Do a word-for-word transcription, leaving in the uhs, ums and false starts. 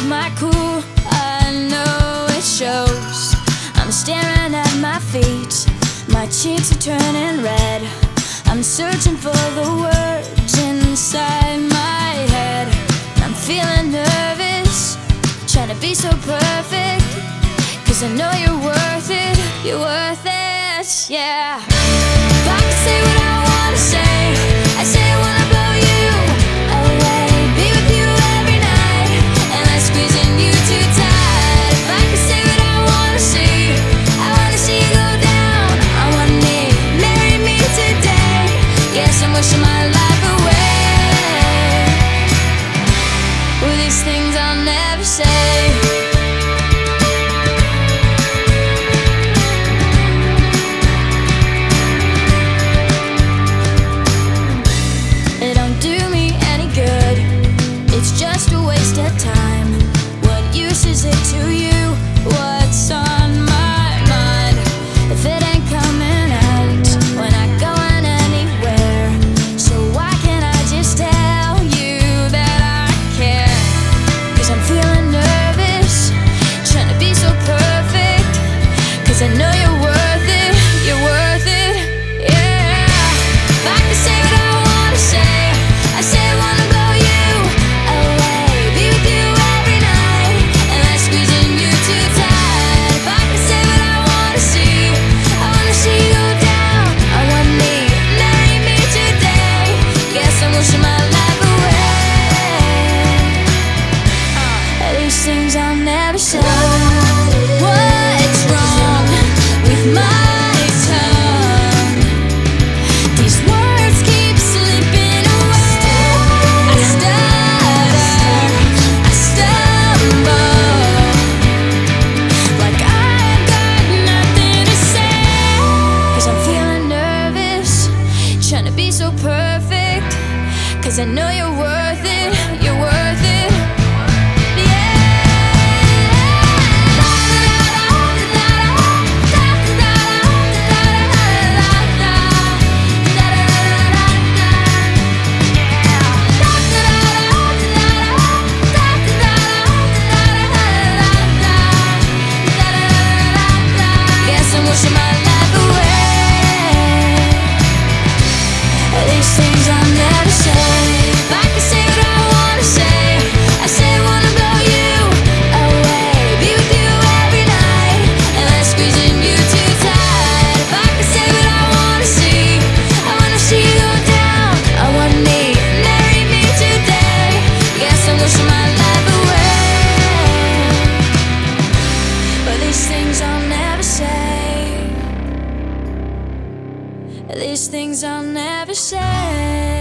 my cool, I know it shows. I'm staring at my feet, my cheeks are turning red. I'm searching for the words inside my head. I'm feeling nervous, trying to be so perfect, 'cause I know you're worth it, you're worth it, yeah. If I could say what I wanna say, I say I wanna blow you away, be with you every night, and I'm squeezing you too tight. If I could say what I wanna see, I wanna see you go down on one knee, marry me today. Yes, I'm wishing my life away. Well, these things I'll never say. Just a waste of time. What use is it to you? What's on my mind? If it ain't coming out, we're not going anywhere. So why can't I just tell you that I care? 'Cause I'm feeling nervous, trying to be so perfect, 'cause I know you're worth it, you're worth it, yeah. If I could say what I wanna say, I say I wanna blow you things I'll never say. What's wrong with my tongue? These words keep slipping away. I stutter, I stumble, like I've got nothing to say. 'Cause I'm feeling nervous, trying to be so perfect, 'cause I know you're worth it, you're worth it. Wishing my life away. These things I'll never say. If I could say what I wanna say, I say I wanna blow you away, be with you every night, and I'm squeezing you too tight. If I could say what I wanna see, I wanna see you go down on one knee, marry me today. Yes, I'm wishing my life away. But these things I'll never say. These things I'll never say.